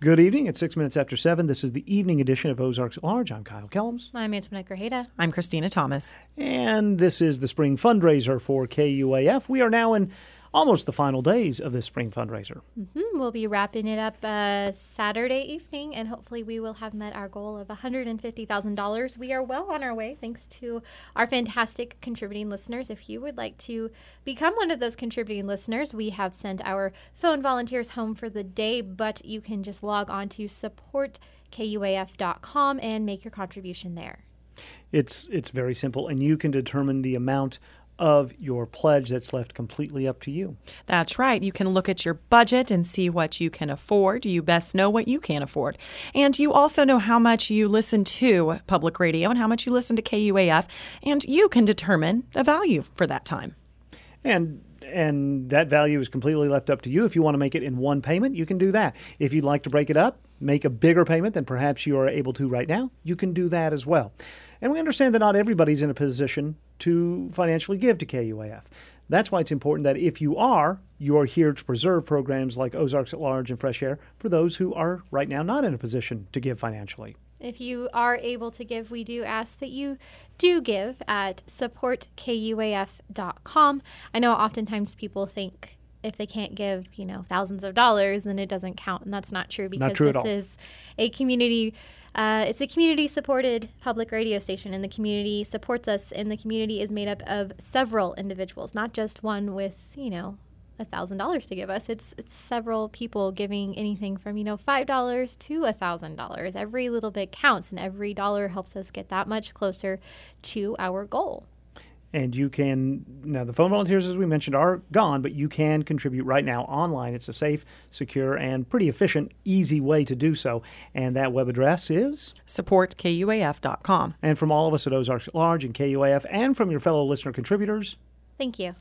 Good evening. It's 6 minutes after 7. This is the evening edition of Ozarks at Large. I'm Kyle Kellums. I'm Antoinette Grajeda. I'm Christina Thomas. And this is the spring fundraiser for KUAF. We are now in almost the final days of this spring fundraiser. We'll be wrapping it up Saturday evening, and hopefully we will have met our goal of $150,000. We are well on our way, thanks to our fantastic contributing listeners. If you would like to become one of those contributing listeners, we have sent our phone volunteers home for the day, but you can just log on to supportkuaf.com and make your contribution there. It's very simple, and you can determine the amount of your pledge that's left completely up to you. That's right. You can look at your budget and see what you can afford. You best know what you can afford. And you also know how much you listen to public radio and how much you listen to KUAF, and you can determine a value for that time. And that value is completely left up to you. If you want to make it in one payment, you can do that. If you'd like to break it up, make a bigger payment than perhaps you are able to right now, you can do that as well. And we understand that not everybody's in a position to financially give to KUAF. That's why it's important that if you are here to preserve programs like Ozarks at Large and Fresh Air for those who are right now not in a position to give financially. If you are able to give, we do ask that you do give at supportkuaf.com. I know oftentimes people think if they can't give, thousands of dollars, then it doesn't count, and that's not true because not true this at all. is a community. It's a community-supported public radio station, and the community supports us, and the community is made up of several individuals, not just one with, $1,000 to give us. It's several people giving anything from, $5 to $1,000. Every little bit counts, and every dollar helps us get that much closer to our goal. And you can, now the phone volunteers, as we mentioned, are gone, but you can contribute right now online. It's a safe, secure, and pretty efficient, easy way to do so. And that web address is? supportkuaf.com. And from all of us at Ozarks at Large and KUAF, and from your fellow listener contributors, thank you.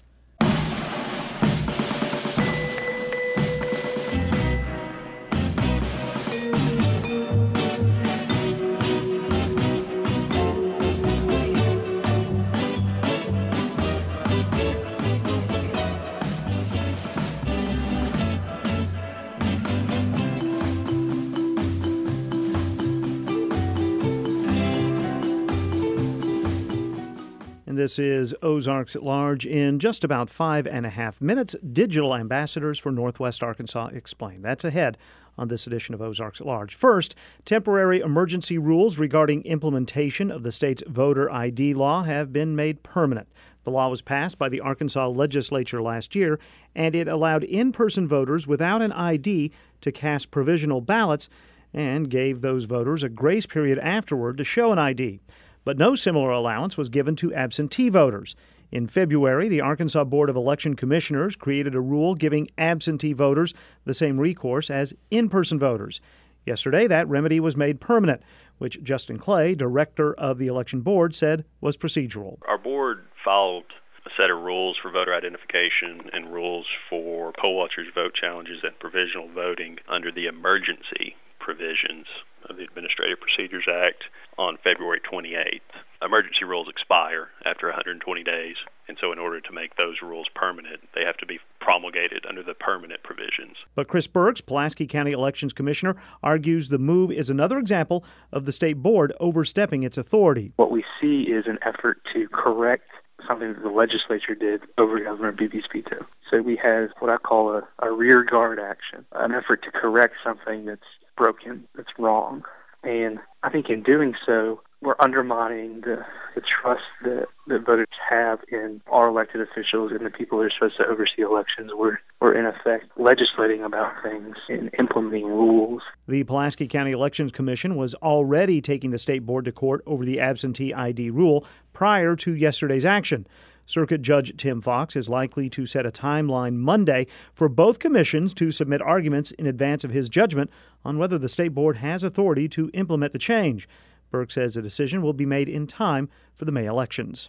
and this is Ozarks at Large. In just about 5.5 minutes, digital ambassadors for Northwest Arkansas explain. That's ahead on this edition of Ozarks at Large. First, temporary emergency rules regarding implementation of the state's voter ID law have been made permanent. The law was passed by the Arkansas legislature last year, and it allowed in-person voters without an ID to cast provisional ballots and gave those voters a grace period afterward to show an ID. But no similar allowance was given to absentee voters. In February, the Arkansas Board of Election Commissioners created a rule giving absentee voters the same recourse as in-person voters. Yesterday, that remedy was made permanent, which Justin Clay, director of the election board, said was procedural. Our board followed a set of rules for voter identification and rules for poll watchers' vote challenges and provisional voting under the emergency provisions of the Administrative Procedures Act on February 28th. Emergency rules expire after 120 days, and so in order to make those rules permanent, they have to be promulgated under the permanent provisions. But Chris Burks, Pulaski County Elections Commissioner, argues the move is another example of the state board overstepping its authority. What we see is an effort to correct something that the legislature did over Governor Beebe's veto. So we have what I call a rear guard action, an effort to correct something that's broken, that's wrong. And I think in doing so, we're undermining the trust that voters have in our elected officials and the people that are supposed to oversee elections. We're in effect legislating about things and implementing rules. The Pulaski County Elections Commission was already taking the state board to court over the absentee ID rule prior to yesterday's action. Circuit Judge Tim Fox is likely to set a timeline Monday for both commissions to submit arguments in advance of his judgment on whether the state board has authority to implement the change. Burke says a decision will be made in time for the May elections.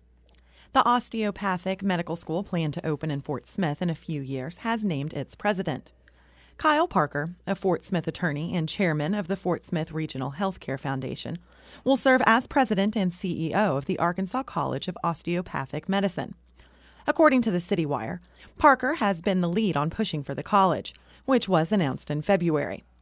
The Osteopathic Medical School, planned to open in Fort Smith in a few years, has named its president. Kyle Parker, a Fort Smith attorney and chairman of the Fort Smith Regional Healthcare Foundation, will serve as president and CEO of the Arkansas College of Osteopathic Medicine. According to the City Wire, Parker has been the lead on pushing for the college, which was announced in February.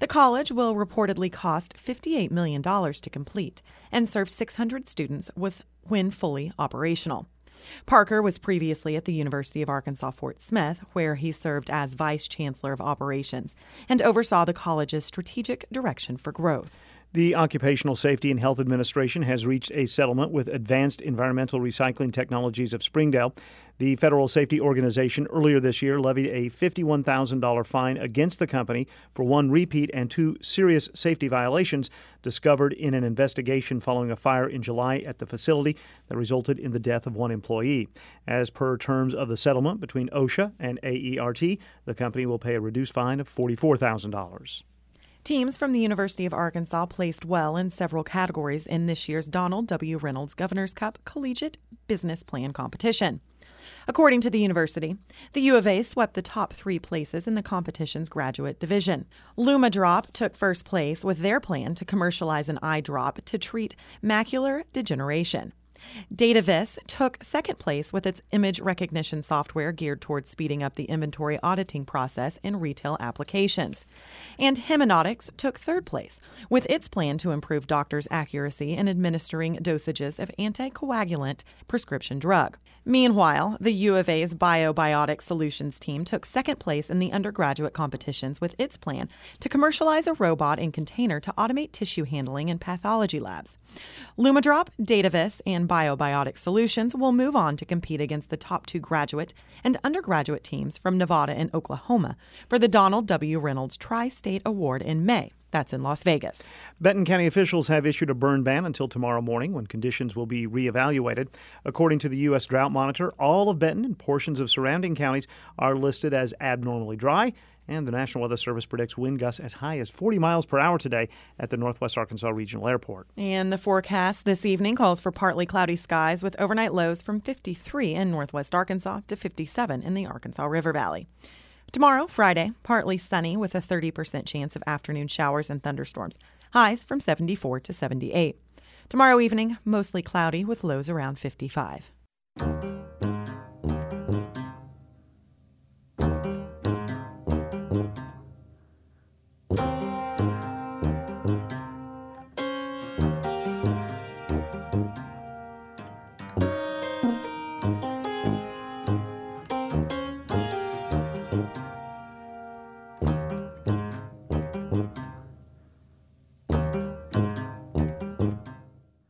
The college will reportedly cost $58 million to complete and serve 600 students when fully operational. Parker was previously at the University of Arkansas Fort Smith, where he served as Vice Chancellor of Operations and oversaw the college's strategic direction for growth. The Occupational Safety and Health Administration has reached a settlement with Advanced Environmental Recycling Technologies of Springdale. The federal safety organization earlier this year levied a $51,000 fine against the company for one repeat and two serious safety violations discovered in an investigation following a fire in July at the facility that resulted in the death of one employee. As per terms of the settlement between OSHA and AERT, the company will pay a reduced fine of $44,000. Teams from the University of Arkansas placed well in several categories in this year's Donald W. Reynolds Governor's Cup Collegiate Business Plan competition. According to the university, the U of A swept the top 3 places in the competition's graduate division. Luma Drop took first place with their plan to commercialize an eye drop to treat macular degeneration. DataVis took second place with its image recognition software geared towards speeding up the inventory auditing process in retail applications. And Haemonautics took third place with its plan to improve doctors' accuracy in administering dosages of anticoagulant prescription drug. Meanwhile, the U of A's Biobiotic Solutions team took second place in the undergraduate competitions with its plan to commercialize a robot and container to automate tissue handling in pathology labs. LumaDrop, DataVis, and Biobiotic Solutions will move on to compete against the top 2 graduate and undergraduate teams from Nevada and Oklahoma for the Donald W. Reynolds Tri-State Award in May. That's in Las Vegas. Benton County officials have issued a burn ban until tomorrow morning when conditions will be reevaluated. According to the U.S. Drought Monitor, all of Benton and portions of surrounding counties are listed as abnormally dry, and the National Weather Service predicts wind gusts as high as 40 miles per hour today at the Northwest Arkansas Regional Airport. And the forecast this evening calls for partly cloudy skies with overnight lows from 53 in Northwest Arkansas to 57 in the Arkansas River Valley. Tomorrow, Friday, partly sunny with a 30% chance of afternoon showers and thunderstorms. Highs from 74 to 78. Tomorrow evening, mostly cloudy with lows around 55.